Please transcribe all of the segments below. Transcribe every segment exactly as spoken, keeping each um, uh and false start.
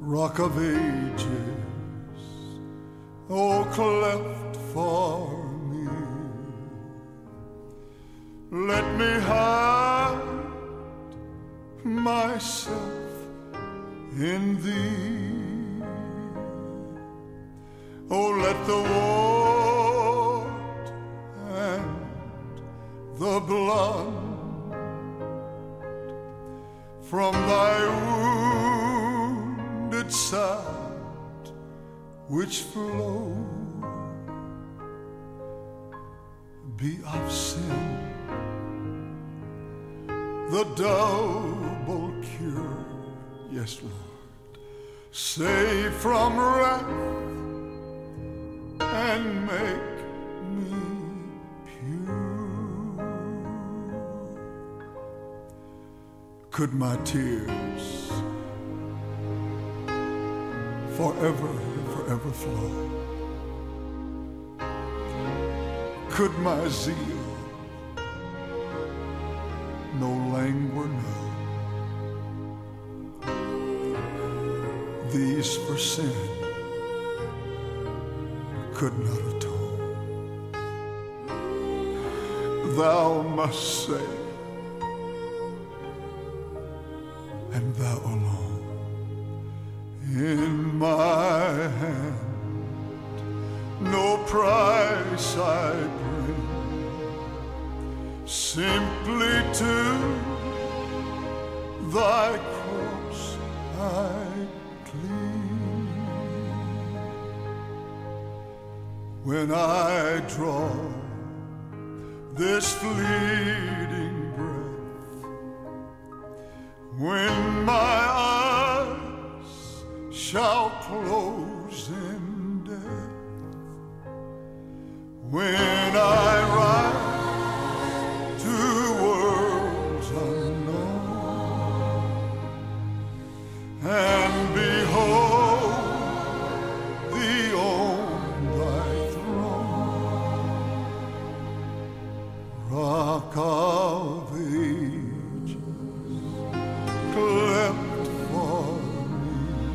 Rock of Ages, oh, cleft for me, let me hide myself in thee. Oh, let the wart and the blood from thy wounded side which flow be of sin the double cure. Yes, Lord, save from wrath and make me pure. Could my tears forever, forever flow? Could my zeal no languor know? These for sin could not atone. Thou must save, and thou alone. In my hand no price I bring, simply to thy cross I cling. When I draw this fleeting breath, when my eyes shall close in death, when I ride to worlds unknown and behold thee on thy throne, Rock of Ages, cleft for me,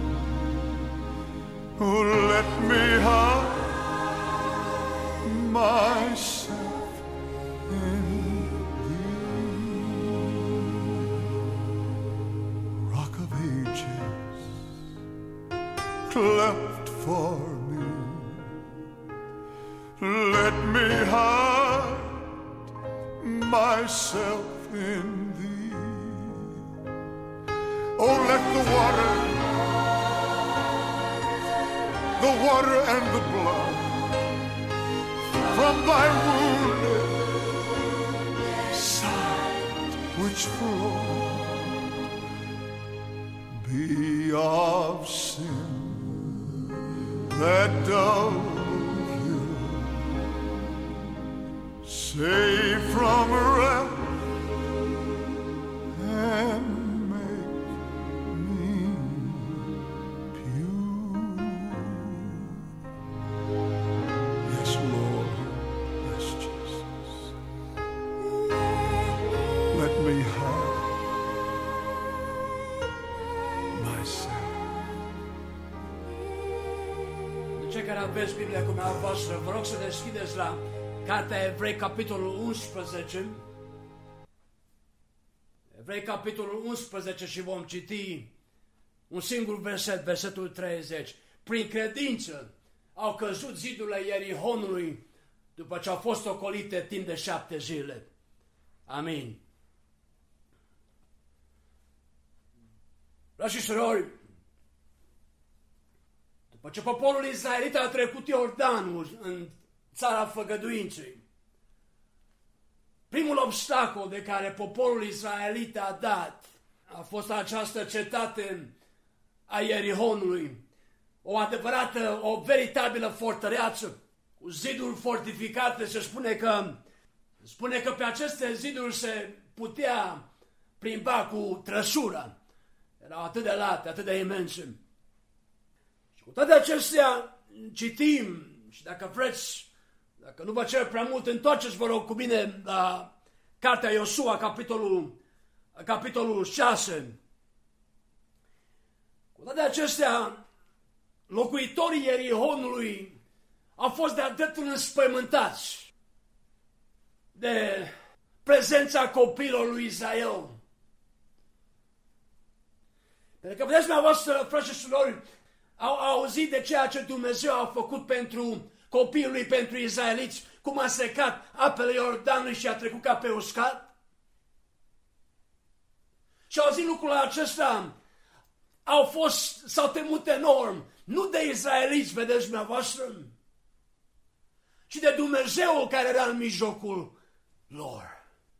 oh, let me hide myself in thee. Rock of Ages, cleft for me, let me hide myself in thee. Oh, let the water, the water and the blood from thy wounded side which flowed be of sin that double cure, save from wrath and make me pure. Yes, Lord, yes, Jesus, let me hide myself. Cei care aveți Biblia cu dumneavoastră, vă rog să deschideți la Cartea Evrei, capitolul unsprezece. Evrei, capitolul unsprezece, și vom citi un singur verset, versetul treizeci. Prin credință au căzut zidurile Ierihonului după ce au fost ocolite timp de șapte zile. Amin. Frați și surori, după ce poporul israelit a trecut Iordanul în țara făgăduinței, primul obstacol de care poporul israelit a dat a fost această cetate a Ierihonului, o adevărată, o veritabilă fortăreață cu ziduri fortificate. Se spune că, spune că pe aceste ziduri se putea plimba cu trăsura. Erau atât de late, atât de imense. Și cu toate acestea citim, și dacă vreți, dacă nu vă cer prea mult, întoarceți, vă rog, cu mine la Cartea Iosua, capitolul, capitolul șase. Cu Toate acestea, locuitorii Ierihonului au fost de-a dreptul înspăimântați de prezența copiilor lui Israel. Pentru că, vedeți, dumneavoastră, frați și surori, au auzit de ceea ce Dumnezeu a făcut pentru copiii lui, pentru izraeliți, cum a secat apele Iordanului și a trecut ca pe uscat. Și au auzit lucrul acesta, au fost, s-au temut enorm, nu de izraeliți, vedeți dumneavoastră, ci de Dumnezeul care era în mijlocul lor.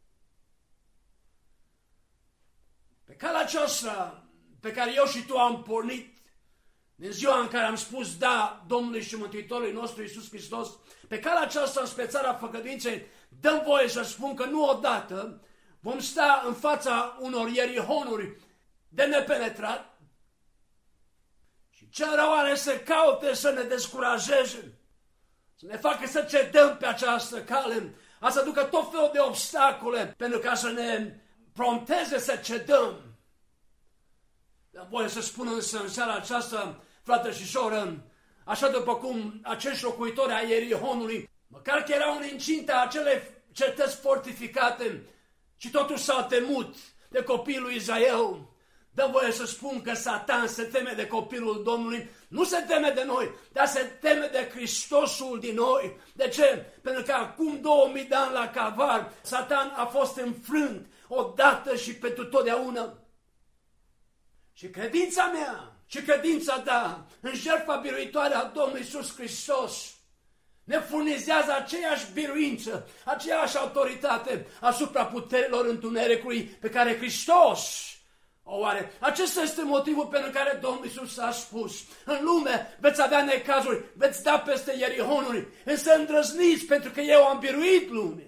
Pe calea aceasta pe care eu și tu am pornit, din ziua în care am spus da Domnului și Mântuitorului nostru Iisus Hristos, pe calea aceasta spre țara făgăduinței, dăm voie să spun că nu odată vom sta în fața unor Ierihonuri de nepenetrat și cel rău are să caute să ne descurajeze, să ne facă să cedăm pe această cale, a să ducă tot felul de obstacole pentru ca să ne prompteze să cedăm. Dar voie să spun însă în seara aceasta, frate și soră, așa după cum acești locuitori ai Ierihonului, măcar că erau în incinta acelei cetăți fortificate, și totuși s-au temut de copilul lui Israel, dă voie să spun că Satan se teme de copilul Domnului, nu se teme de noi, dar se teme de Hristosul din noi. De ce? Pentru că acum două mii de ani la Calvar, Satan a fost înfrânt odată și pentru totdeauna. Și credința mea și credința ta în jertfa biruitoare a Domnului Iisus Hristos ne furnizează aceeași biruință, aceeași autoritate asupra puterilor întunericului pe care Hristos o are. Acesta este motivul pentru care Domnul Iisus a spus: în lume veți avea necazuri, veți da peste Ierihonuri, însă îndrăzniți, pentru că eu am biruit lumea.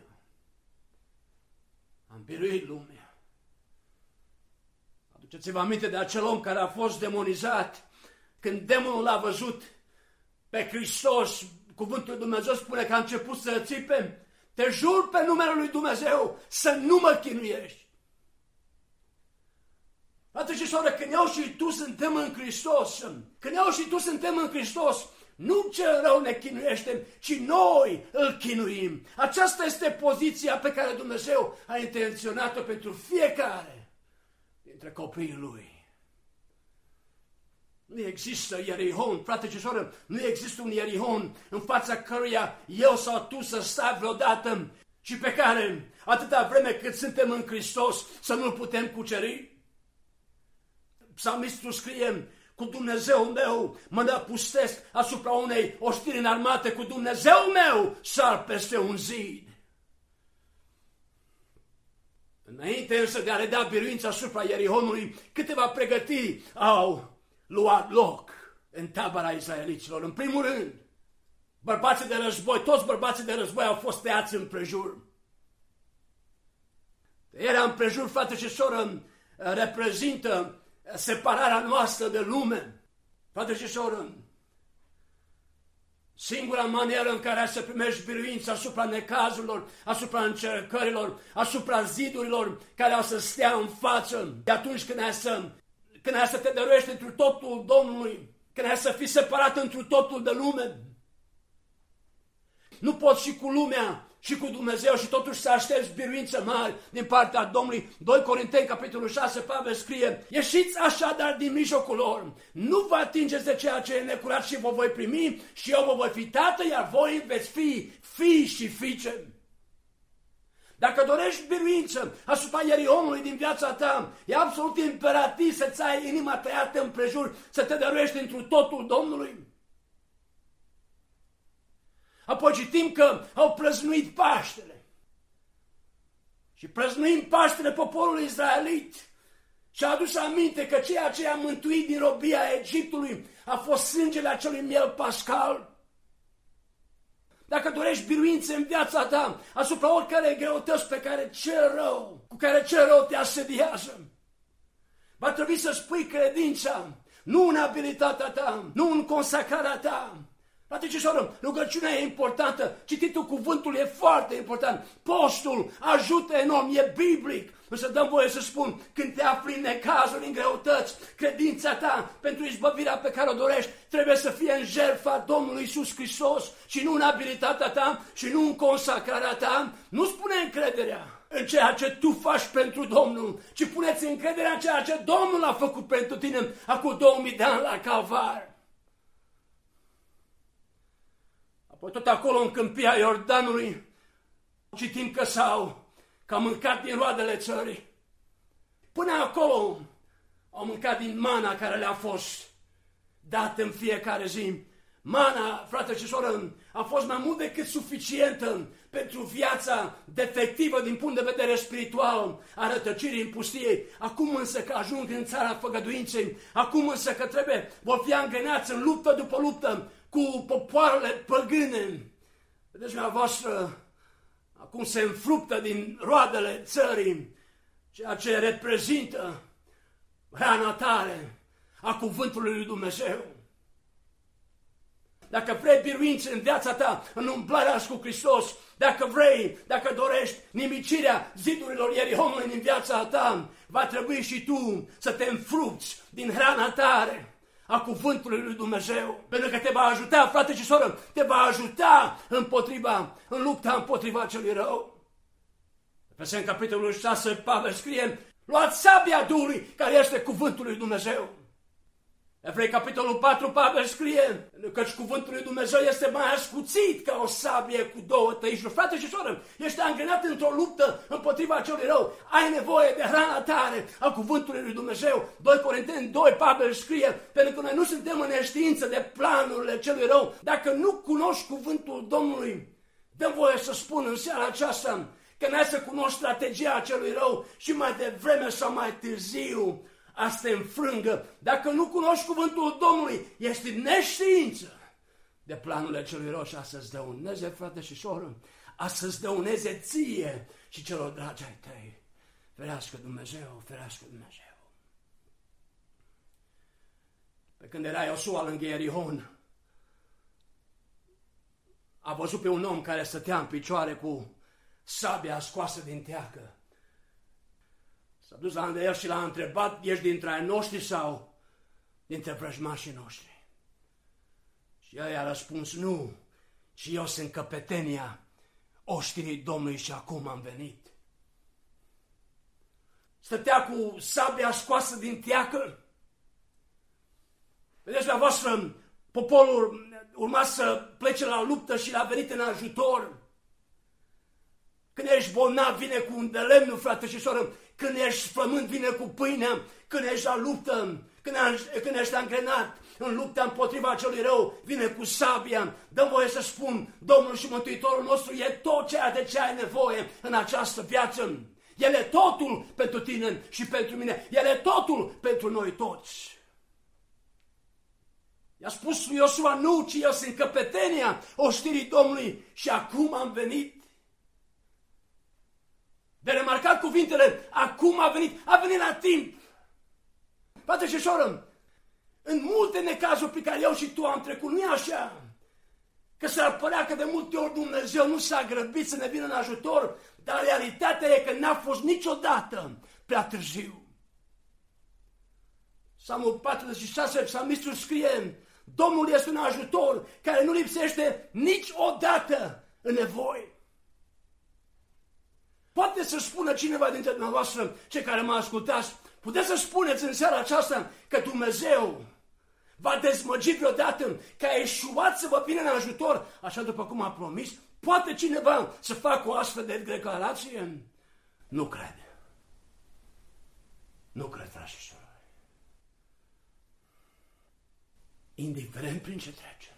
Am biruit lumea. Aduceți-vă aminte de acel om care a fost demonizat. Când demonul l-a văzut pe Hristos, cuvântul lui Dumnezeu spune că a început să țipe: te jur pe numele lui Dumnezeu să nu mă chinuiești. Frate și soră, când eu și tu suntem în Hristos, când eu și tu suntem în Hristos, nu cel rău ne chinuiește, ci noi îl chinuim. Aceasta este poziția pe care Dumnezeu a intenționat-o pentru fiecare dintre copiii Lui. Nu există Ierihon, frate și soră, nu există un Ierihon în fața căruia eu sau tu să stai vreodată și pe care, atâta vreme cât suntem în Hristos, să nu-l putem cuceri. Psalmistul scrie: cu Dumnezeu meu mă năpustesc asupra unei oștiri înarmate, cu Dumnezeu meu sar peste un zid. Înainte însă de a le da biruința asupra Ierihonului, câteva pregătiri au luat loc în tabăra izraeliților. În primul rând, bărbații de război, toți bărbații de război au fost tăiați împrejur. Era împrejur, frate și soră, reprezintă separarea noastră de lume. Frate și soră, singura manieră în care să primești biruința asupra necazurilor, asupra încercărilor, asupra zidurilor care au să stea în față, de atunci când ai să, când ai să te dăruiești întru totul Domnului, când ai să fii separat întru totul de lume. Nu poți și cu lumea și cu Dumnezeu și totuși să aștepți biruință mari din partea Domnului. doi Corinteni, capitolul șase, Pavel scrie: ieșiți așadar din mijlocul lor, nu vă atingeți de ceea ce e necurat și vă voi primi și eu vă voi fi tată, iar voi veți fi fii și fiice. Dacă dorești biruință asupra Ierihonului din viața ta, e absolut imperativ să-ți ai inima tăiată împrejur, să te dăruiești întru totul Domnului. Apoi citim că au prăznuit Paștele. Și prăznuim Paștele poporului izraelit. Și a adus aminte că ceea ce a mântuit din robia Egiptului a fost sângele acelui miel pascal. Dacă dorești biruință în viața ta asupra oricare greutăți pe care cel rău, cu care cel rău te asediază, va trebui să spui credința, nu în abilitatea ta, nu în consacrarea ta, Frate și soră, rugăciunea e importantă, cititul cuvântului e foarte important, postul ajută enorm, e biblic. Însă dăm voie să spun, când te afli în necazuri, în greutăți, credința ta pentru izbăvirea pe care o dorești trebuie să fie în jertfa Domnului Iisus Hristos și nu în abilitatea ta și nu în consacrarea ta. Nu spune încrederea în ceea ce tu faci pentru Domnul, ci puneți încrederea în ceea ce Domnul a făcut pentru tine acum două mii de ani la Calvar. Apoi tot acolo în câmpia Iordanului citim că s-au că au mâncat din roadele țării. Până acolo au mâncat din mana care le-a fost dată în fiecare zi. Mana, frate și soră, a fost mai mult decât suficientă pentru viața defectivă din punct de vedere spiritual a rătăcirii în pustie. Acum însă că ajung în țara făgăduinței, acum însă că trebuie, vor fi angrenați în luptă după luptă cu popoarele păgâne. Vedeți, dumneavoastră, acum se înfruptă din roadele țării, ceea ce reprezintă hrana tare a cuvântului lui Dumnezeu. Dacă vrei biruință în viața ta, în umblarea cu Hristos, dacă vrei, dacă dorești nimicirea zidurilor Ierihonului din viața ta, va trebui și tu să te înfrupți din hrana tare a cuvântului lui Dumnezeu. Pentru că te va ajuta, frate și soră, te va ajuta împotriva, în lupta împotriva celui rău. Pe în capitolul șase, Pavel scrie, luați sabia Duhului, care este cuvântul lui Dumnezeu. Evrei, capitolul patru, Pavel scrie, căci cuvântul lui Dumnezeu este mai ascuțit ca o sabie cu două tăișuri. Frate și soră, ești angrenat într-o luptă împotriva celui rău, ai nevoie de hrana tare a cuvântului lui Dumnezeu. doi Corinteni doi, Pavel scrie, pentru că noi nu suntem în neștiință de planurile celui rău. Dacă nu cunoști cuvântul Domnului, dăm voie să spun în seara aceasta că n-ai să cunoști strategia celui rău și mai devreme sau mai târziu a te înfrângă. Dacă nu cunoști cuvântul Domnului, ești în neștiință de planurile celui rău și a să-ți dăuneze, frate și soră, a să-ți dăuneze ție și celor dragi ai tăi. Ferească Dumnezeu, ferească Dumnezeu. Pe când era Iosua lângă Ierihon, a văzut pe un om care stătea în picioare cu sabia scoasă din teacă. S-a dus la el și l-a întrebat, ești dintre ai noștri sau dintre vrăjmașii noștri? Și el i-a răspuns, nu, ci eu sunt căpetenia oștirii Domnului și acum am venit. Stătea cu sabia scoasă din teacă. Vedeți, la voastră, poporul urma să plece la luptă și l-a venit în ajutor. Când ești bolnav, vine cu un de lemnul, frate și soră. Când ești flământ, vine cu pâinea. Când ești la luptă, când ești, când ești angrenat în lupta împotriva celui rău, vine cu sabia. Dăm voie să spun, Domnul și Mântuitorul nostru e tot ceea de ce ai nevoie în această viață. El e totul pentru tine și pentru mine. El e totul pentru noi toți. I-a spus lui Iosua, nu, ci eu sunt căpetenia oștirii Domnului și acum am venit. De remarcat cuvintele, acum a venit, a venit la timp. Frate și soră, în multe necazuri pe care eu și tu am trecut, nu e așa? Că s-ar părea că de multe ori Dumnezeu nu s-a grăbit să ne vină în ajutor, dar realitatea e că n-a fost niciodată prea târziu. Psalmul patruzeci și șase, psalmistul scrie, Domnul este un ajutor care nu lipsește niciodată în nevoie. Poate să spună cineva dintre dumneavoastră, cei care mă ascultați, puteți să spuneți în seara aceasta că Dumnezeu va dezmăgi vreodată, că a eșuat să vă vină în ajutor, așa după cum a promis? Poate cineva să facă o astfel de declarație? Nu cred. Nu cred, frați și surori. Indiferent prin ce trecem,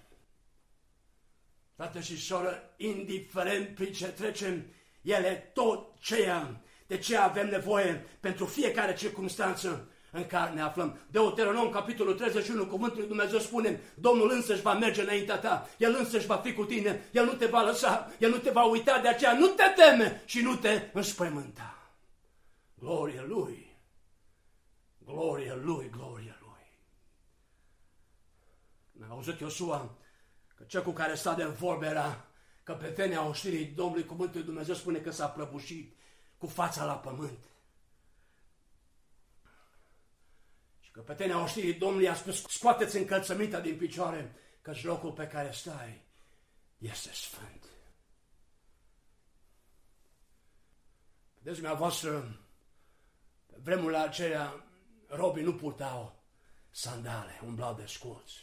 frate și soră, indiferent prin ce trecem, El e tot ceea de ce avem nevoie pentru fiecare circunstanță în care ne aflăm. Deuteronom, capitolul treizeci și unu, cuvântul lui Dumnezeu spune, Domnul însăși va merge înaintea ta, El însăși va fi cu tine, El nu te va lăsa, El nu te va uita, de aceea nu te teme și nu te înspăimânta. Glorie Lui, glorie Lui, glorie Lui. Am auzit Iosua Că cel cu care sta de vorbe era căpetenia oștirii Domnului, cuvântul lui Dumnezeu spune că s-a prăbușit cu fața la pământ. Și căpetenia oștirii Domnului a spus, scoateți încălțămintea din picioare, căci locul pe care stai este sfânt. Vedeți, dumneavoastră, pe vremurile acelea, robii nu purtau sandale, umblau desculți.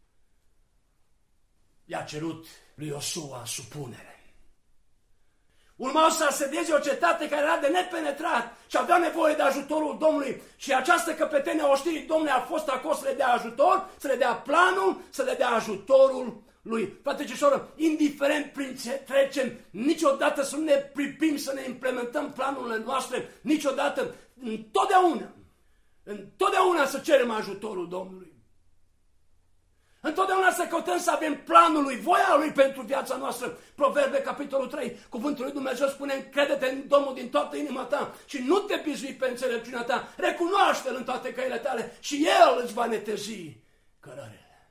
I-a cerut lui Iosua supunere. Urmau să asedieze o cetate care era de nepenetrat și avea nevoie de ajutorul Domnului. Și această căpetenie a oștirii Domnului a fost acolo să le dea ajutor, să le dea planul, să le dea ajutorul lui. Frate și soră, indiferent prin ce trecem, niciodată să nu ne pripim să ne implementăm planurile noastre, niciodată, întotdeauna, întotdeauna să cerem ajutorul Domnului. Întotdeauna să căutăm să avem planul lui, voia lui pentru viața noastră. Proverbe, capitolul trei, cuvântul lui Dumnezeu spune, încrede-te în Domnul din toată inima ta și nu te bizui pe înțelepciunea ta, recunoaște-L în toate căile tale și El îți va netezi cărările.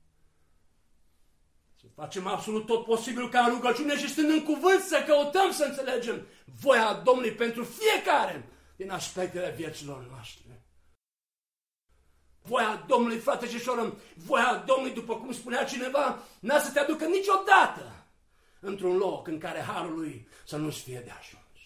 Să facem absolut tot posibil ca în rugăciune și stând în cuvânt să căutăm să înțelegem voia Domnului pentru fiecare din aspectele vieților noastre. Voia Domnului, frate și soră, voia Domnului, după cum spunea cineva, n-a să te aducă niciodată într-un loc în care harul lui să nu-ți fie de ajuns.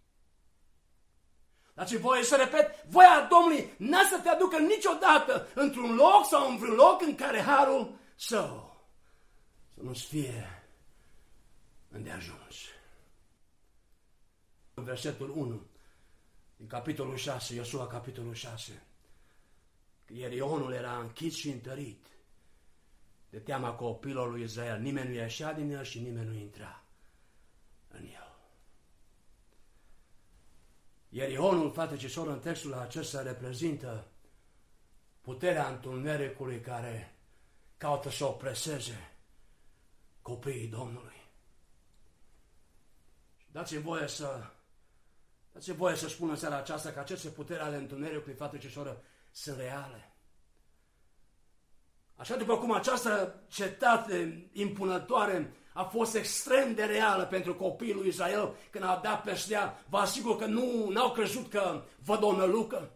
Dați-mi voie să repet, voia Domnului n-a să te aducă niciodată într-un loc sau în vreun loc în care harul său să nu-ți fie îndeajuns. În versetul unu, din capitolul șase, Iosua capitolul șase, Ierihonul era închis și întărit de teama copilor lui Israel. Nimeni nu ieșea din el și nimeni nu intra în el. Ierihonul, frate și soră, în textul acesta reprezintă puterea întunericului care caută să opreseze copiii Domnului. Dați-mi voie să, dați-mi voie să spun în seara aceasta că aceste puteri ale întunericului, frate și soră, sunt reale. Așa după cum această cetate impunătoare a fost extrem de reală pentru copiii lui Israel când a dat peste ea, vă asigur că nu n-au crezut că văd o nălucă.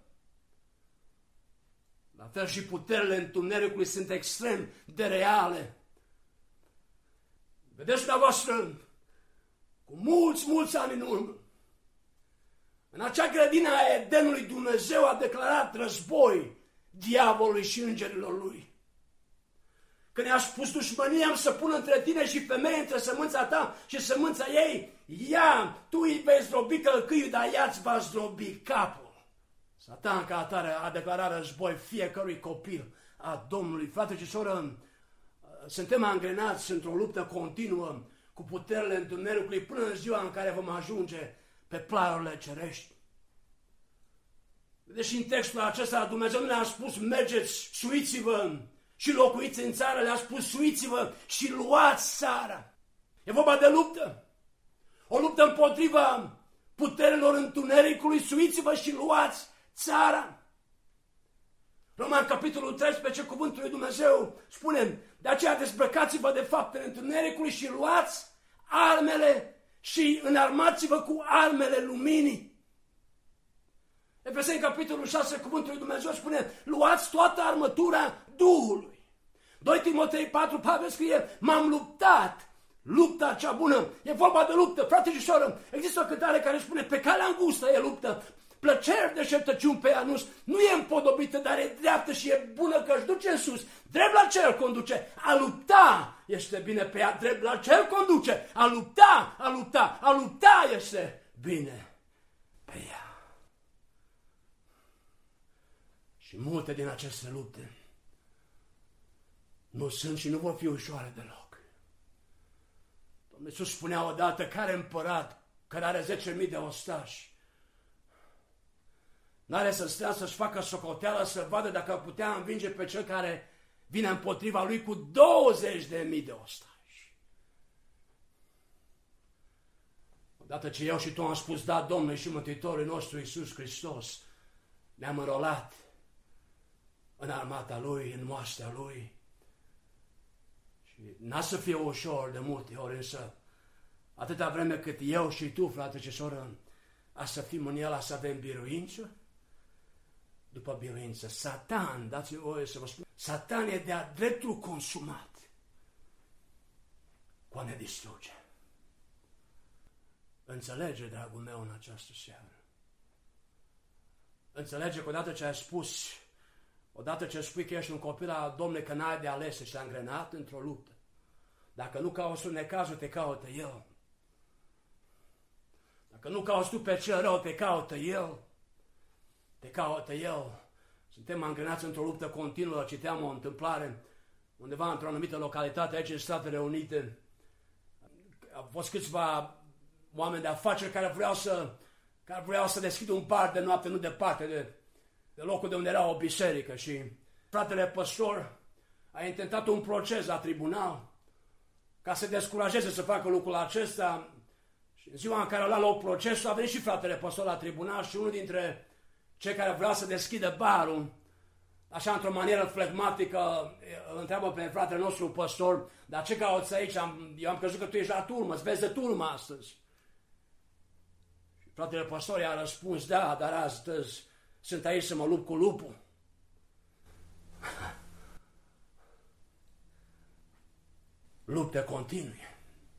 La fel și puterile întunericului sunt extrem de reale. Vedeți dumneavoastră, cu mulți, mulți ani în urmă, în acea grădină a Edenului, Dumnezeu a declarat război diavolului și îngerilor lui. Când i-a spus dușmănia am să pun între tine și femeie, între sămânța ta și sămânța ei, ia, tu îi vei zdrobi călcâiul, dar ea îți va zdrobi capul. Satan ca atare a declarat război fiecărui copil a Domnului. Frate și soră, suntem angrenați într-o luptă continuă cu puterile întunericului până în ziua în care vom ajunge pe planurile cerești. Deși în textul acesta Dumnezeu nu le-a spus mergeți, suiți-vă și locuiți în țară, le-a spus suiți-vă și luați țara. E vorba de luptă. O luptă împotriva puterilor întunericului, suiți-vă și luați țara. Roman, capitolul treisprezece, cuvântul lui Dumnezeu spune, de aceea dezbrăcați-vă de faptele întunericului și luați armele și înarmați-vă cu armele luminii. Efeseni, capitolul șase, cuvântul lui Dumnezeu spune, luați toată armătura Duhului. doi Timotei patru, Pavel scrie, m-am luptat, lupta cea bună. E vorba de luptă, frate și soră. Există o cântare care spune, pe calea îngustă e luptă, plăceri de șeptăciuni pe anus, nu e împodobită, dar e dreaptă și e bună că își duce în sus. Drept la cer conduce, a lupta este bine pe ea, drept la cer conduce, a lupta, a lupta, a lupta este bine pe ea. Și multe din aceste lupte nu sunt și nu vor fi ușoare deloc. Domnul Iisus spunea odată, care împărat care are zece mii de ostași n-are să stea să-și facă socoteală să vadă dacă ar putea învinge pe cel care vine împotriva lui cu douăzeci de mii de ostași. Odată ce eu și tu am spus da Domnului și Mântuitorul nostru Iisus Hristos, ne-am înrolat în armata Lui, în moaștea Lui. Și Și n-a să fie ușor de multe ori, însă atâta vreme cât eu și tu, frate și soră, a să fim în el, să avem biruință, după biruință. Satan, dați-mi voie să vă spun, Satan e de-a dreptul consumat cu a ne distruge. Înțelege, dragul meu, în această seară. Înțelege că odată ce ai spus, odată ce spui că ești un copil al Domnului, că n-ai de ales și te-a îngrenat într-o luptă. Dacă nu cauți un necazul, te caută El. Dacă nu cauți tu pe cel rău, te caută El. Te caută El. Suntem angrenați într-o luptă continuă. Citeam o întâmplare undeva într-o anumită localitate aici în Statele Unite. Au fost câțiva oameni de afaceri care vreau să, care vreau să deschidă un bar de noapte, nu departe de, de locul de unde era o biserică. Și fratele păstor a intentat un proces la tribunal ca să descurajeze să facă lucrul acesta. Și în ziua în care a luat loc procesul, a venit și fratele păstor la tribunal și unul dintre cei care vrea să deschidă barul, așa într-o manieră flegmatică, îl întreabă pe fratele nostru păstor, dar ce cauți aici? Am, eu am crezut că tu ești la turmă, îți vezi de turmă astăzi. Și fratele păstor i-a răspuns, da, dar astăzi sunt aici să mă lupt cu lupul. Lupte continue.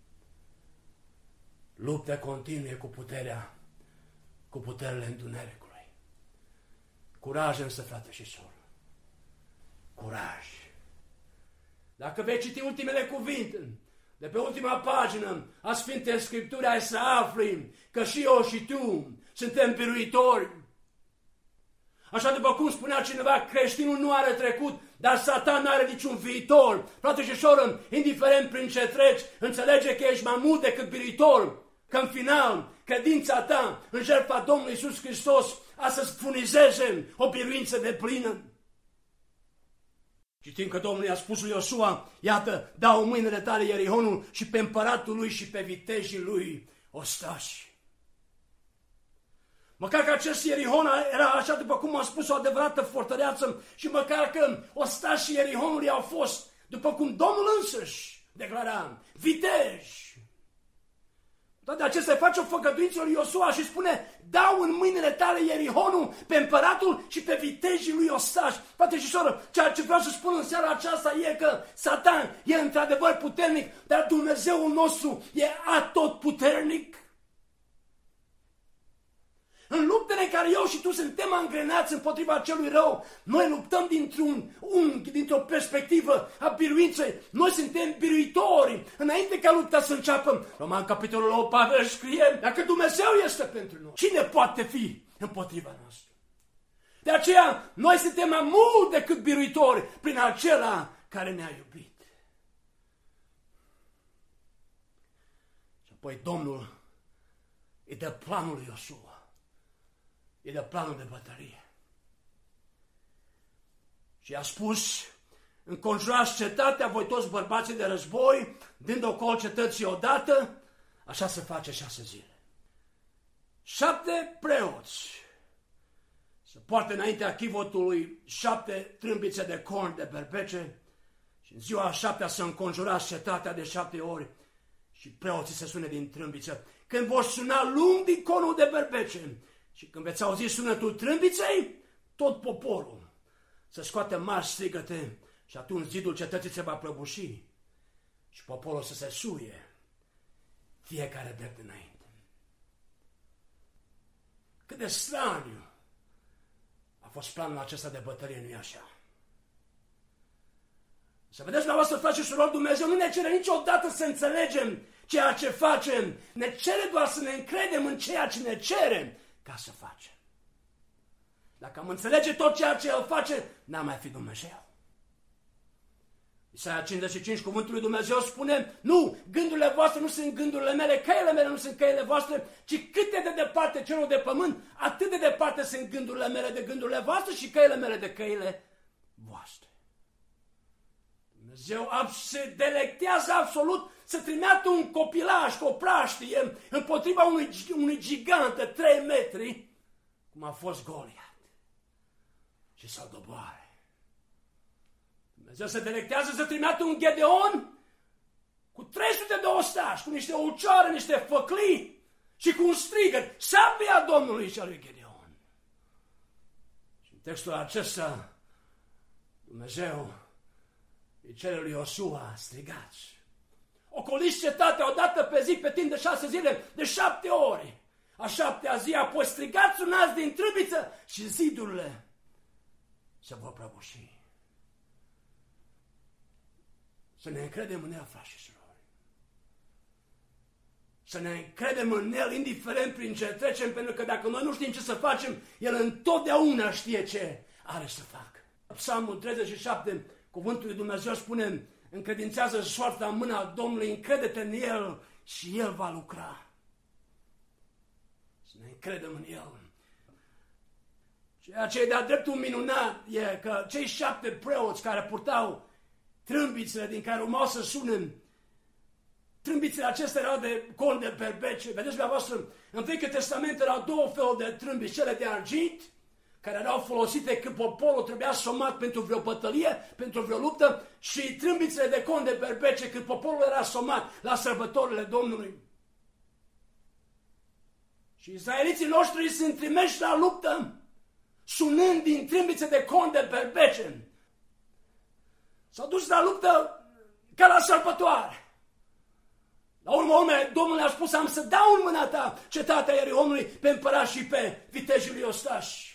Lupte continue cu puterea, cu puterile întunericului. Curaj însă, frate și soră. Curaj. Dacă vei citi ultimele cuvinte de pe ultima pagină a Sfintei Scripturi, ai să afli că și eu și tu suntem biruitori. Așa după cum spunea cineva, creștinul nu are trecut, dar Satan nu are niciun viitor. Frate și soră, indiferent prin ce treci, înțelege că ești mai mult decât biruitor. Că în final, credința ta în jertfa Domnului Iisus Hristos a să-ți furnizeze o biruință de plină. Citim că Domnul i-a spus lui Iosua, iată, dau în mâinile tale Ierihonul și pe împăratul lui și pe vitejii lui ostași. Măcar că acest Ierihon era, așa după cum am spus, o adevărată fortăreață și măcar că ostașii Ierihonului au fost, după cum Domnul însuși declara, viteji. Toate acestea face o făgăduință lui Iosua și spune, dau în mâinile tale Ierihonul, pe împăratul și pe vitejii lui ostași. Frate și soră, ceea ce vreau să spun în seara aceasta e că Satan e într-adevăr puternic, dar Dumnezeul nostru e atotputernic. În luptele în care eu și tu suntem angrenați împotriva celui rău, noi luptăm dintr-un unghi, dintr-o perspectivă a biruinței. Noi suntem biruitori înainte ca lupta să înceapă. Roman, capitolul opt, Pavel scrie, dacă Dumnezeu este pentru noi, cine poate fi împotriva noastră? De aceea, noi suntem mai mult decât biruitori prin acela care ne-a iubit. Și apoi Domnul îi dă planul lui Iosua. E de planul de bătălie. Și a spus, înconjurați cetatea, voi toți bărbații de război, dând ocol cetății odată, așa se face șase zile. Șapte preoți se poartă înaintea chivotului șapte trâmbițe de corn de berbece și în ziua a șaptea să înconjurați cetatea de șapte ori și preoții se sune din trâmbiță. Când vor suna lung din cornul de berbece, și când veți auzi sunetul trâmbiței, tot poporul să scoate mari strigăte și atunci zidul cetății se va prăbuși și poporul să se suie, fiecare drept înainte. Cât de straniu a fost planul acesta de bătălie, nu-i așa? Să vedeți, dumneavoastră, frați și surori, Dumnezeu nu ne cere niciodată să înțelegem ceea ce facem, ne cere doar să ne încredem în ceea ce ne cere ca să facem. Dacă am înțelege tot ceea ce El face, n-am mai fi Dumnezeu. Isaia cincizeci și cinci, cuvântul lui Dumnezeu spune, nu, gândurile voastre nu sunt gândurile mele, căile mele nu sunt căile voastre, ci cât de departe cerul de pământ, atât de departe sunt gândurile mele de gândurile voastre și căile mele de căile voastre. Dumnezeu se delectează absolut să trimeată un copilaș cu o praștie împotriva unui, unui gigant de trei metri, cum a fost Goliat, și să-l doboare. Dumnezeu se delectează să trimeată un Gedeon cu trei sute de ostași, cu niște ulcioare, niște făclii și cu un strigăt, sabia Domnului și a lui Gedeon. Și în textul acesta, Dumnezeu îi cere lui Iosua, strigați. Ocoliți cetatea odată pe zi, pe timp de șase zile, de șapte ori. A șaptea zi, apoi strigați, sunați din trâmbiță și zidurile se vor prăbuși. Să ne încredem în El, frați și surori. Să ne încredem în El, indiferent prin ce trecem, pentru că dacă noi nu știm ce să facem, El întotdeauna știe ce are să facă. Psalmul treizeci și șapte, cuvântul lui Dumnezeu spune, încredințează soarta în mâna Domnului, încrede-te în El și El va lucra. Să ne încredem în El. Ceea ce e de-a dreptul minunat e că cei șapte preoți care purtau trâmbițele din care urmau să sune, trâmbițele acestea erau de corn de berbece. Vedeți, dumneavoastră, în Vechiul Testament erau două feluri de trâmbiți, cele de argint, care erau folosite când poporul trebuia somat pentru vreo bătălie, pentru vreo luptă, și trâmbițele de corn de berbece când poporul era somat la sărbătorile Domnului. Și izraeliții noștri sunt trimeși la luptă, sunând din trâmbițe de corn de berbece. S-au dus la luptă ca la sărbătoare. La urmă urme, Domnul le-a spus, am să dau în mâna ta cetatea Ierihonului pe împărat și pe vitejii lui Ostași.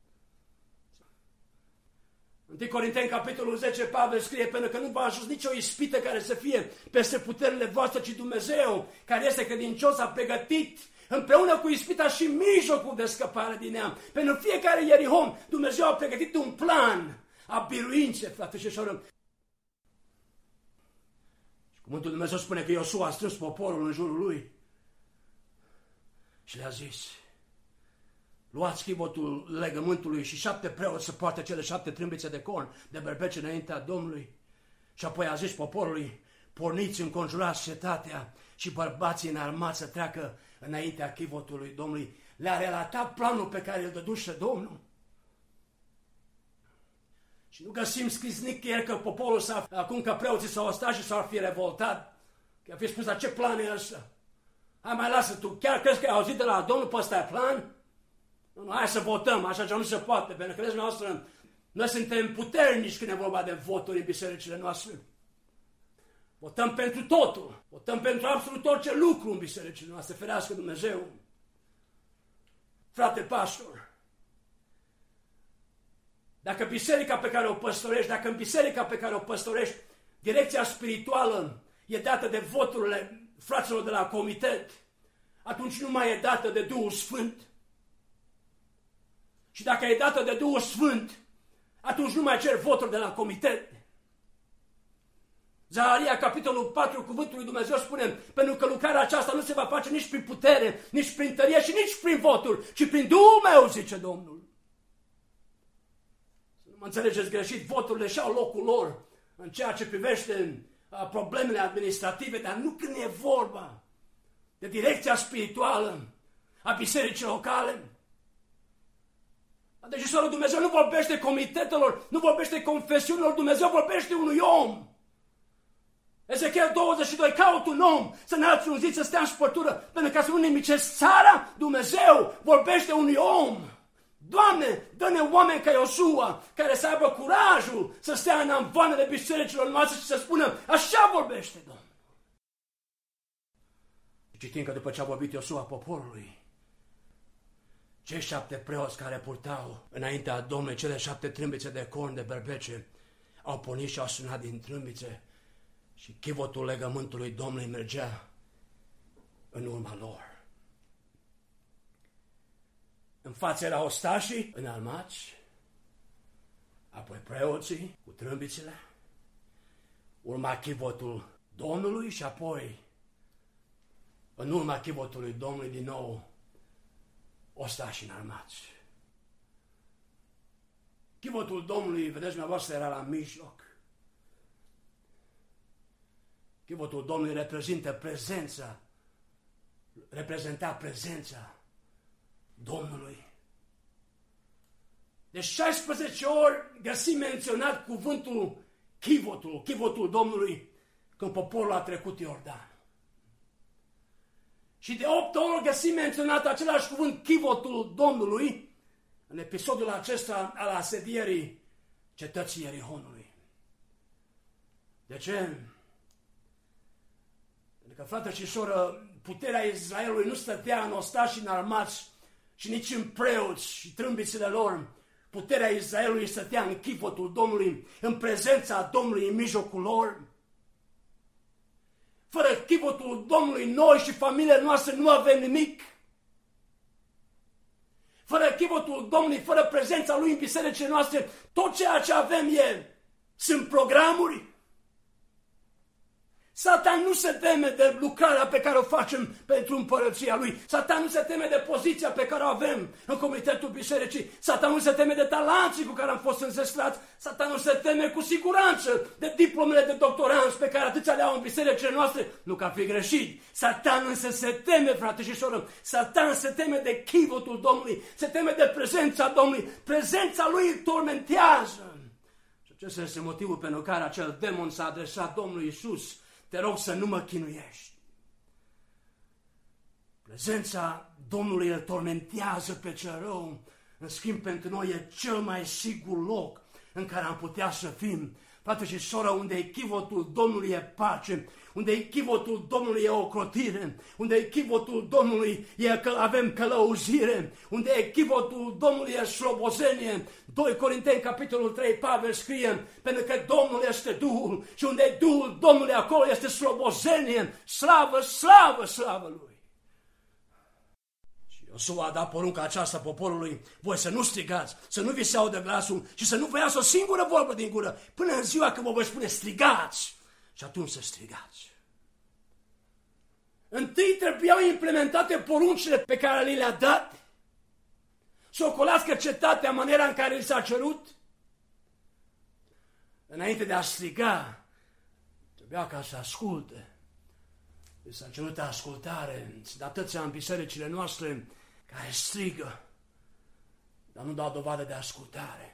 întâi Corinteni, capitolul zece, Pavel scrie, pentru că nu v-a ajuns nicio ispită care să fie peste puterile voastre, ci Dumnezeu, care este credincios, a pregătit împreună cu ispita și mijlocul de scăpare din ea. Pentru fiecare Ierihon, Dumnezeu a pregătit un plan a biruinței, frate și soră. Și cuvântul Dumnezeu spune că Iosua a strâns poporul în jurul lui și le-a zis, luați chivotul legământului și șapte preoți să poarte cele șapte trâmbițe de corn de berbece înaintea Domnului. Și apoi a zis poporului, porniți, înconjurați cetatea și bărbații înarmați să treacă înaintea chivotului Domnului. Le-a relatat planul pe care îl dăduse Domnul. Și nu găsim scris nicăieri că poporul s-a, acum că preoții s-au ostat și s-ar fi revoltat. Că a fi spus, la ce plan e ăsta? Hai, mai lasă tu, chiar crezi că ai auzit de la Domnul pe ăsta plan? Nu, hai să votăm, așa ce nu se poate, pentru că, vezi, noastră, noi suntem puternici când e vorba de voturi în bisericile noastre. Votăm pentru totul, votăm pentru absolut orice lucru în bisericile noastre, ferească Dumnezeu. Frate pastor, dacă biserica pe care o păstorești, dacă în biserica pe care o păstorești, direcția spirituală e dată de voturile fraților de la comitet, atunci nu mai e dată de Duhul Sfânt. Și dacă e dată de Duhul Sfânt, atunci nu mai cer voturi de la comitet. Zaharia, capitolul patru, cuvântul lui Dumnezeu spune, pentru că lucrarea aceasta nu se va face nici prin putere, nici prin tărie și nici prin voturi, ci prin Duhul meu, zice Domnul. Să nu mă înțelegeți greșit, voturile și-au locul lor în ceea ce privește problemele administrative, dar nu când e vorba de direcția spirituală a bisericii locale. Deci, soră, Dumnezeu nu vorbește comitetelor, nu vorbește confesiunilor, Dumnezeu vorbește unui om. Ezechiel douăzeci și doi, caut un om să înalți un zid, să stea în spărtură, pentru ca să nu nimicesc țara. Dumnezeu vorbește unui om. Doamne, dă-ne oameni ca Iosua, care să aibă curajul să stea în amvoanele bisericilor noastre și să spună, așa vorbește Domnul. Citim că după ce a vorbit Iosua poporului, cei șapte preoți care purtau înaintea Domnului cele șapte trâmbițe de corn de berbece au pornit și au sunat din trâmbițe și chivotul legământului Domnului mergea în urma lor. În față erau ostașii înarmați, apoi preoții cu trâmbițele, urma chivotul Domnului și apoi în urma chivotului Domnului din nou ostași înarmați. Chivotul Domnului, vedeți dumneavoastră, era la mijloc. Chivotul Domnului reprezintă prezența, reprezenta prezența Domnului. De șaisprezece ori găsim menționat cuvântul chivotul, chivotul Domnului, când poporul a trecut Iordan. Și de opt ori găsim menționat același cuvânt, chivotul Domnului, în episodul acesta al asedierii cetății Ierihonului. De ce? Pentru că, frate și soră, puterea Israelului nu stătea în ostași înarmați și nici în preoți și trâmbițele lor. Puterea Israelului stătea în chivotul Domnului, în prezența Domnului în mijlocul lor. Fără chivotul Domnului, noi și familiile noastre nu avem nimic. Fără chivotul Domnului, fără prezența Lui în bisericile noastre, tot ceea ce avem e, sunt programuri. Satan nu se teme de lucrarea pe care o facem pentru împărăția Lui. Satan nu se teme de poziția pe care o avem în comitetul bisericii. Satan nu se teme de talanții cu care am fost înzestrați. Satan nu se teme cu siguranță de diplomele de doctoranți pe care atâția le au în bisericile noastre. Nu că ar fi greșit. Satan însă se teme, frate și soră. Satan se teme de chivotul Domnului. Se teme de prezența Domnului. Prezența Lui îl tormentează. Și acesta este motivul pentru care acel demon s-a adresat Domnului Iisus. Te rog să nu mă chinuiești. Prezența Domnului îl tormentează pe cel rău. În schimb, pentru noi e cel mai sigur loc în care am putea să fim. Frate și soră, unde e chivotul Domnului e pace, unde e chivotul Domnului e ocrotire, unde e chivotul Domnului e că avem călăuzire, unde e chivotul Domnului e slobozenie. doi Corinteni, capitolul trei, Pavel scrie, pentru că Domnul este Duhul și unde e Duhul Domnului, acolo este slobozenie, slavă, slavă, slavă Lui. Iosua a dat porunca aceasta poporului, voi să nu strigați, să nu vi se audă glasul și să nu vă iasă o singură vorbă din gură, până în ziua când vă voi spune strigați și atunci să strigați. Întâi trebuiau implementate poruncile pe care li le-a dat, să ocolească cetatea în maniera în care li s-a cerut. Înainte de a striga, trebuia ca să asculte. S-a cerut ascultare, sunt atâția în bisericile noastre care strigă, dar nu dau dovadă de ascultare.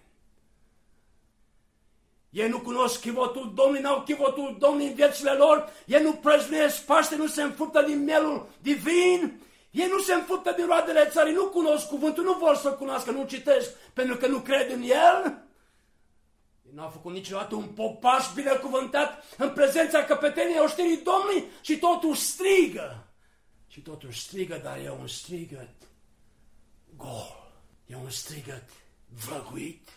Ei nu cunosc chivotul Domnului, n-au chivotul Domnului în viețile lor, ei nu prăznuiesc Paște, nu se înfruptă din mielul divin, ei nu se înfruptă din roadele țării, nu cunosc cuvântul, nu vor să-l cunoască, nu citesc, pentru că nu cred în el. Nu a făcut niciodată un popaș binecuvântat în prezența căpeteniei oștirii Domnului și totul strigă. Și totul strigă, dar e un strigăt gol. E un strigăt văguit.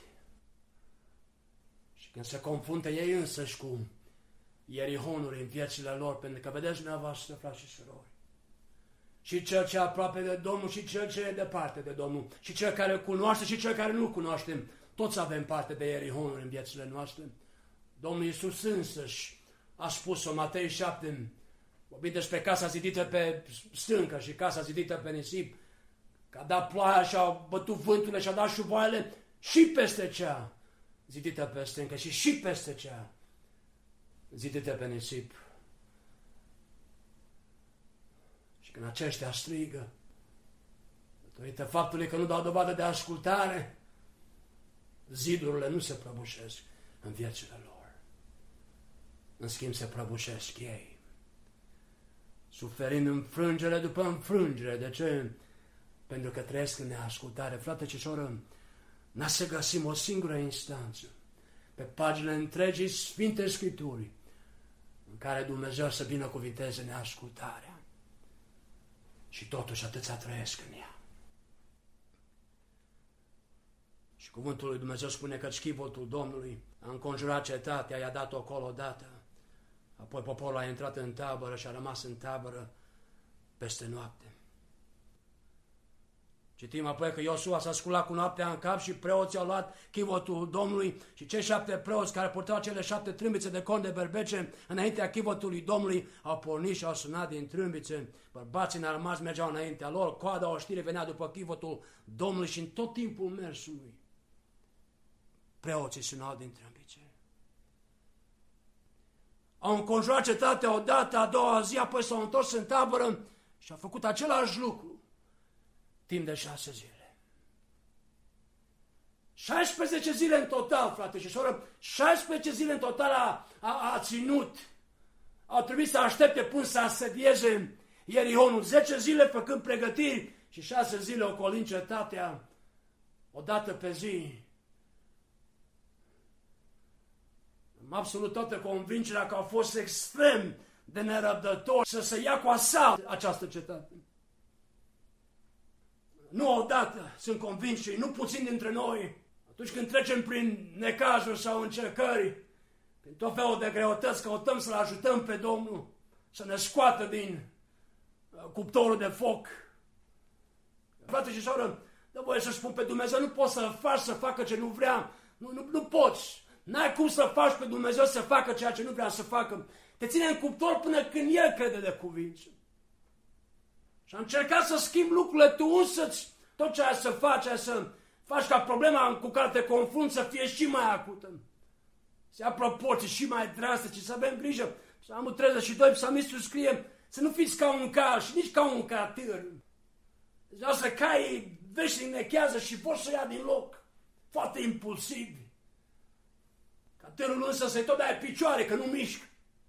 Și când se confruntă ei însăși cu Ierihonul în viețile lor, pentru că vedeți dumneavoastră, frați și surori, și cel ce e aproape de Domnul și cel ce e departe de Domnul, și cel care îl cunoaște și cel care nu-l cunoaște, toți avem parte de Ierihonul în viețile noastre. Domnul Iisus însăși a spus-o, Matei șapte, vorbind despre casa zidită pe stâncă și casa zidită pe nisip, că a dat ploaia și au bătut vânturile și a dat șuvoaiele și peste cea zidită pe stâncă și și peste cea zidită pe nisip. Și când aceștia strigă, datorită faptului că nu dau dovadă de ascultare, zidurile nu se prăbușesc în viețile lor. În schimb se prăbușesc ei, suferind înfrângere după înfrângere. De ce? Pentru că trăiesc în neascultare. Frate și soră, n-a să găsim o singură instanță pe paginile întregii Sfinte Scripturi în care Dumnezeu să binecuvinteze neascultarea. Și totuși atâția trăiesc în ea. Și cuvântul lui Dumnezeu spune că chivotul Domnului a înconjurat cetatea, i-a dat-o acolo odată. Apoi poporul a intrat în tabără și a rămas în tabără peste noapte. Citim apoi că Iosua s-a sculat cu noaptea în cap și preoții au luat chivotul Domnului și cei șapte preoți care purtau cele șapte trâmbițe de con de berbece înaintea chivotului Domnului au pornit și au sunat din trâmbițe. Bărbații înarmați mergeau înaintea lor, coada oștirii venea după chivotul Domnului și în tot timpul mersului preoții sunau din trâmbițe. Au înconjurat cetatea odată, a doua zi, apoi s-au întors în tabără și au făcut același lucru timp de șase zile. șaisprezece zile în total, frate și soră, șaisprezece zile în total a, a, a ținut au trebuit să aștepte până să asedieze Ierihonul, zece zile făcând pregătiri și șase zile ocolind cetatea, o dată pe zi. Am absolut toată convingerea că au fost extrem de nerăbdători să se ia cu asalt această cetate. Nu odată, sunt convins și nu puțin dintre noi, atunci când trecem prin necazuri sau încercări, prin tot felul de greutăți, căutăm să-L ajutăm pe Domnul să ne scoată din cuptorul de foc. Frate și soră, dă voie să spun, pe Dumnezeu nu poți să-L faci să facă ce nu vrea. Nu, nu, nu poți. N-ai cum să faci pe Dumnezeu să facă ceea ce nu vrea să facă. Te ține în cuptor până când El crede de cuvință. Și am încercat să schimb lucrurile, tu însăți, tot ce ai să faci, ai să faci ca problema cu care te confrunți să fie și mai acută. Să ia proporții și mai drastice, să avem grijă. Psalmul treizeci și doi, psalmistul scrie să nu fiți ca un cal și nici ca un catâr. Deci să caii veșnic nechează și vor să ia din loc. Foarte impulsivi. Catârul însă să-i tot dai picioare, că nu mișcă.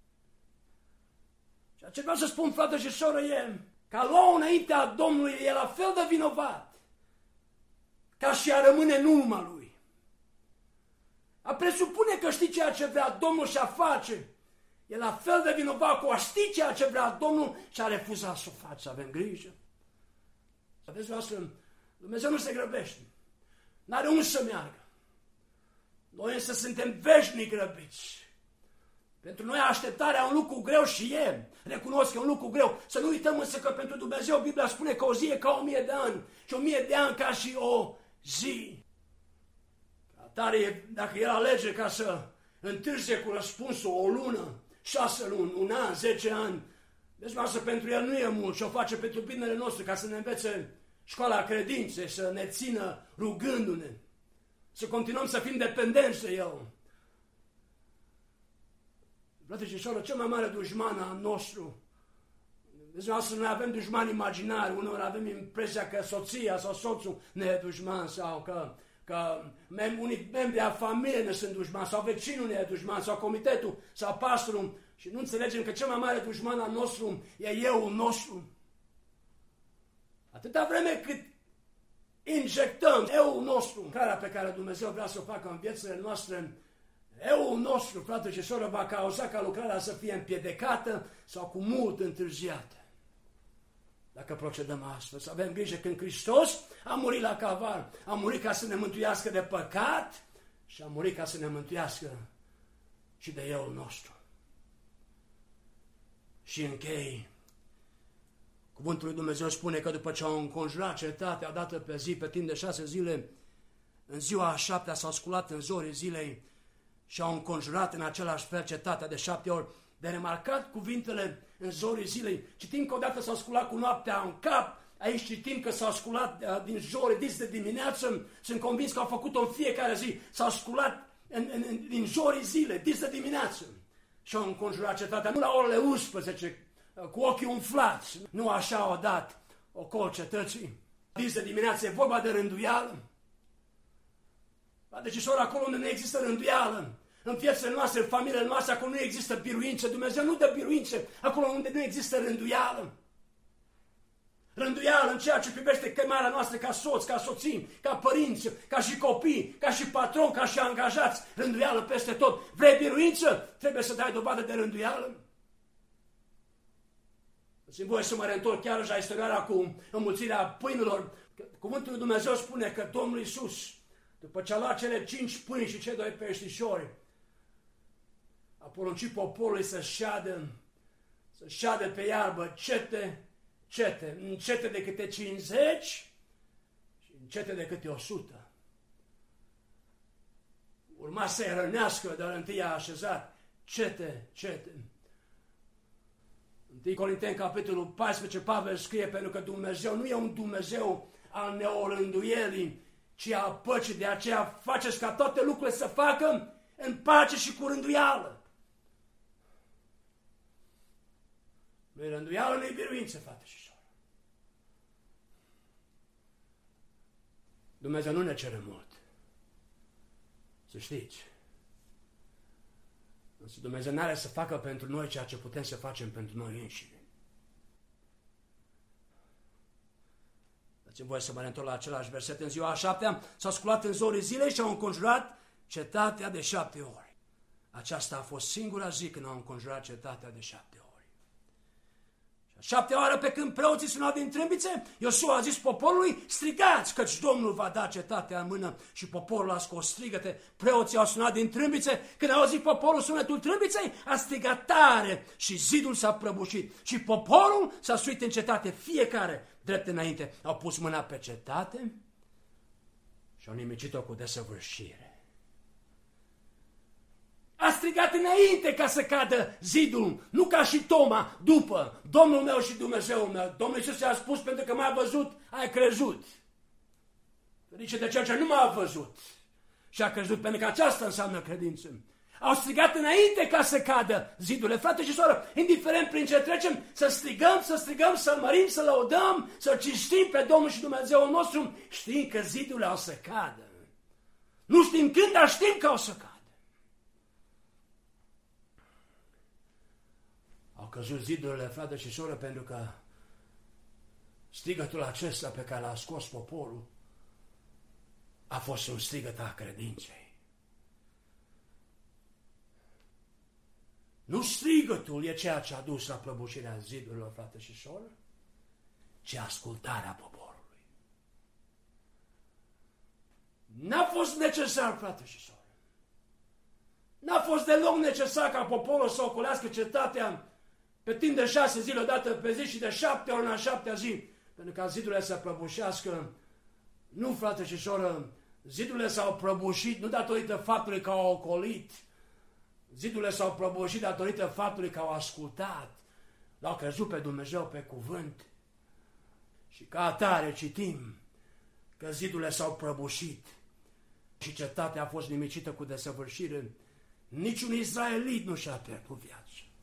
Ceea ce vreau să spun, frate și soră, e că a lua înaintea Domnului e la fel de vinovat ca și a rămâne în urma Lui. A presupune că știi ceea ce vrea Domnul și a face, e la fel de vinovat cu a ști ceea ce vrea Domnul și a refuzat să o faci, să avem grijă. Să vezi, voastră, Dumnezeu nu se grăbește, n-are unde să meargă. Noi însă suntem veșnic grăbiți. Pentru noi așteptarea e un lucru greu și e, recunosc că e un lucru greu. Să nu uităm însă că pentru Dumnezeu Biblia spune că o zi e ca o mie de ani și o mie de ani ca și o zi. Atare, dacă El alege ca să întârzie cu răspunsul o lună, șase luni, un an, zece ani, deci masă pentru El nu e mult și o face pentru binele nostru, ca să ne învețe școala credinței, să ne țină rugându-ne, să continuăm să fim dependenți de El. Frate și soră, cel mai mare dușman al nostru, deci noastră noi avem dușmani imaginari, uneori avem impresia că soția sau soțul ne e dușman sau că, că mem- unii membri a familiei ne sunt dușmani sau vecinul ne e dușman sau comitetul sau pastorul și nu înțelegem că cel mai mare dușman al nostru e euul nostru. Atâta vreme cât injectăm euul nostru, care pe care Dumnezeu vrea să o facă în viețile noastre, euul nostru, frate și soră, va cauza ca lucrarea să fie împiedecată sau cu mult întârziată. Dacă procedăm astfel, să avem grijă când Hristos a murit la Calvar, a murit ca să ne mântuiască de păcat și a murit ca să ne mântuiască și de euul nostru. Și închei. Cuvântul lui Dumnezeu spune că după ce au înconjurat cetatea dată pe zi, pe timp de șase zile, în ziua a șaptea s-au sculat în zorii zilei și au înconjurat în același fel cetatea de șapte ori. De remarcat cuvintele în zorii zilei. Citim că odată s-au sculat cu noaptea în cap, aici citim că s-au sculat uh, din zori, dis de dimineață, sunt convins că au făcut-o în fiecare zi, s-au sculat în, în, în, din zorii zile, dis de dimineață și au înconjurat cetatea, nu la orele unsprezece, uh, cu ochii umflați, nu așa au dat ocol cetății. Dis de dimineață e vorba de rânduială. Deci, soră, acolo unde nu există rânduială, în viețile noastre, în familiile noastre, acolo nu există biruință. Dumnezeu nu dă biruință acolo unde nu există rânduială. Rânduială în ceea ce privește chemarea noastră ca soți, ca soții, ca părinți, ca și copii, ca și patron, ca și angajați. Rânduială peste tot. Vrei biruință? Trebuie să dai dovadă de rânduială. Dați-mi voie să mă reîntorc chiar la istoria cu înmulțirea pâinilor. Cuvântul lui Dumnezeu spune că Domnul Iisus, după ce a luat cele cinci pâini și cei doi peștișori, a poruncit poporului să șadă, să șadă pe iarbă cete, cete, în cete de câte cincizeci și în cete de câte o sută. Urma să-i rănească, dar întâi a așezat cete, cete. întâi Corinteni, capitolul paisprezece, Pavel scrie, pentru că Dumnezeu nu e un Dumnezeu al neorânduielii, ci a păcii, de aceea faceți ca toate lucrurile să facă în pace și cu rânduială. Nu-i rânduială, nu-i biruință, frate și soră. Dumnezeu nu ne cere mult. Să știți. Însă Dumnezeu n-are să facă pentru noi ceea ce putem să facem pentru noi înșine. Dați-mi voie să mă reîntorc la același verset. În ziua a șaptea s-au sculat în zorii zilei și au înconjurat cetatea de șapte ori. Aceasta a fost singura zi când au înconjurat cetatea de șapte ori. Și a șaptea oară, pe când preoții sunau din trâmbițe, Iosua a zis poporului: strigați, căci Domnul va da cetatea în mână. Și poporul a scos strigăte. Preoții au sunat din trâmbițe. Când au auzit poporul sunetul trâmbiței, a strigat tare și zidul s-a prăbușit. Și poporul s-a suit în cetate, fiecare drept înainte. Au pus mâna pe cetate și au nimicit-o cu desăvârșire. A strigat înainte ca să cadă zidul, nu ca și Toma, după, Domnul meu și Dumnezeul meu. Domnul Iisus i-a spus: pentru că m-ai văzut, ai crezut. Ferice de cel ce nu m-a văzut și a crezut, pentru că aceasta înseamnă credință. Au strigat înainte ca să cadă zidurile. Frate și soră, indiferent prin ce trecem, să strigăm, să strigăm, să-L mărim, să lăudăm, să cinstim pe Domnul și Dumnezeul nostru, știm că zidurile au să cadă. Nu știm când, dar știm că au să cadă. Au căzut zidurile, frate și soră, pentru că strigătul acesta pe care l-a scos poporul a fost un strigăt a credinței. Nu strigătul e ceea ce a dus la prăbușirea zidurilor, frate și soră, ci ascultarea poporului. N-a fost necesar, frate și soră. N-a fost deloc necesar ca poporul să ocolească cetatea pe timp de șase zile, odată pe zi, și de șapte ori în a șaptea zi, pentru ca zidurile să prăbușească. Nu, frate și soră, zidurile s-au prăbușit nu datorită faptului că au ocolit. Zidurile s-au prăbușit datorită faptului că au ascultat, l-au crezut pe Dumnezeu pe cuvânt. Și ca atare citim că zidurile s-au prăbușit și cetatea a fost nimicită cu desăvârșire. Niciun izraelit nu și-a pierdut viața.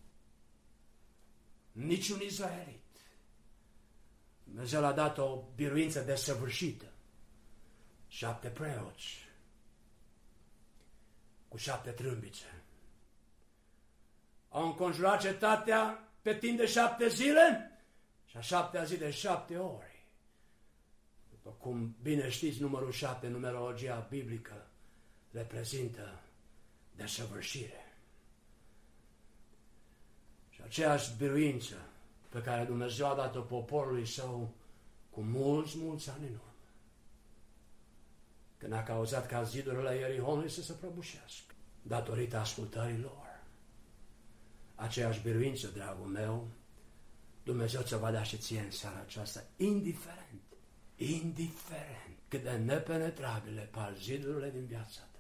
Niciun izraelit. Dumnezeu l-a dat o biruință desăvârșită. Șapte preoți cu șapte trâmbițe au înconjurat cetatea pe timp de șapte zile și a șaptea zi de șapte ori. După cum bine știți, numărul șapte, numerologia biblică, reprezintă desăvârșire. Și aceeași biruință pe care Dumnezeu a dat-o poporului său cu mulți, mulți ani în urmă, când a cauzat ca zidurile Ierihonului să se prăbușească, datorită ascultării lor. Aceeași biruință, dragul meu, Dumnezeu ți-o va da și ție în seara aceasta, indiferent, indiferent cât de nepenetrabile par zidurile din viața ta.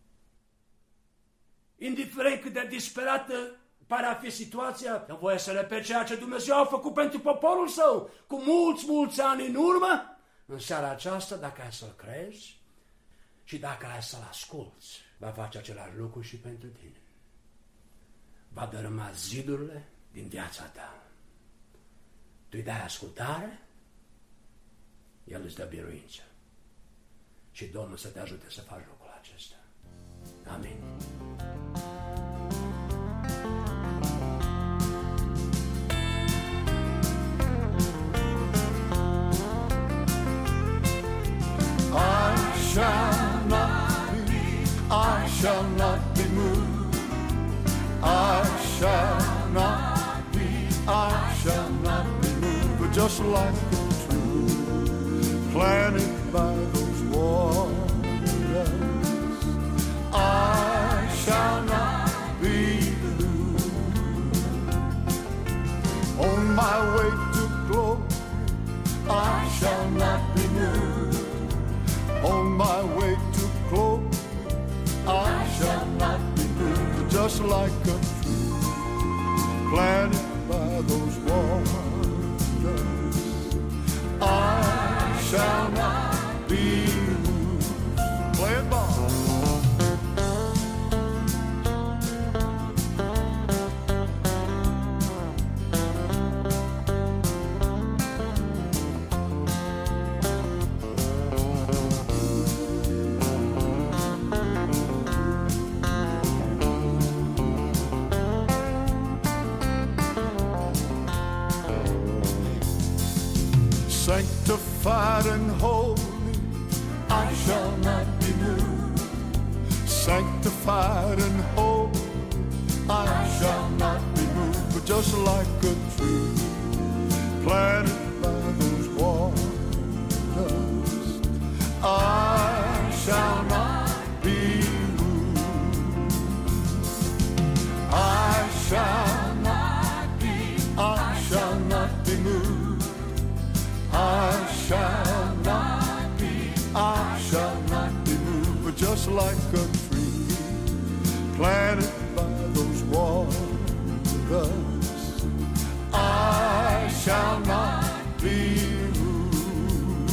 Indiferent cât de disperată pare a fi situația, eu voie să repet ceea ce Dumnezeu a făcut pentru poporul său cu mulți, mulți ani în urmă. În seara aceasta, dacă ai să-L crezi și dacă ai să-L asculți, va face același lucru și pentru tine. Va dărâma zidurile din viața ta. Tu îi dai ascultare, El îți dă biruință. Și Domnul să te ajute să faci lucrul acesta. Amin. I shall not be, I shall not be moved. I shall not be, I shall not be moved. But just like a tree planted by those waters, I shall not be moved. On my way to glory, I shall not be moved. On my way to glory, I shall not be moved. Just like a tree planted by those waters, I shall not be moved. Play it, Bob. sanctified and holy, I shall not be moved. Sanctified and holy, I shall not be moved. But just like a tree planted by those waters, I shall not be moved. I shall not be, I shall not be moved. I shall not be, I shall not be moved. But just like a tree planted by those waters, I shall not be moved.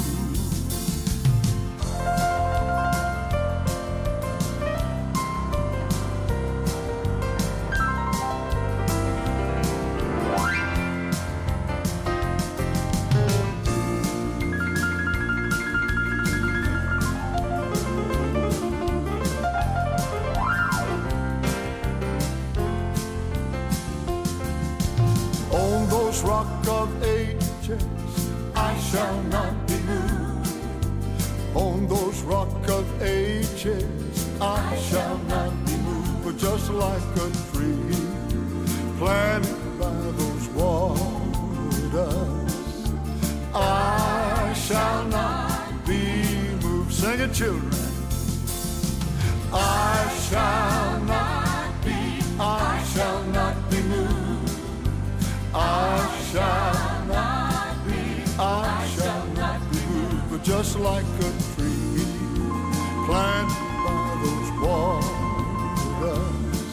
On those rock of ages, I shall not be moved. On those rock of ages, I shall not be moved. But just like a tree planted by those waters, I shall not be moved. Sing it, children. I shall not be, I shall not be moved. I shall not be, I shall not be moved. But just like a tree planted by those waters,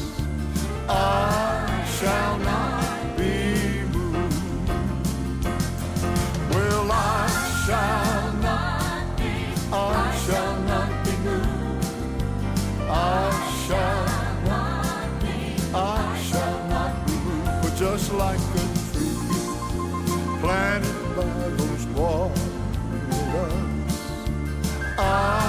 I shall not be moved. Well, I shall not be, I shall not be moved. I shall not be, I shall not be moved. But just like a planted by those waters, I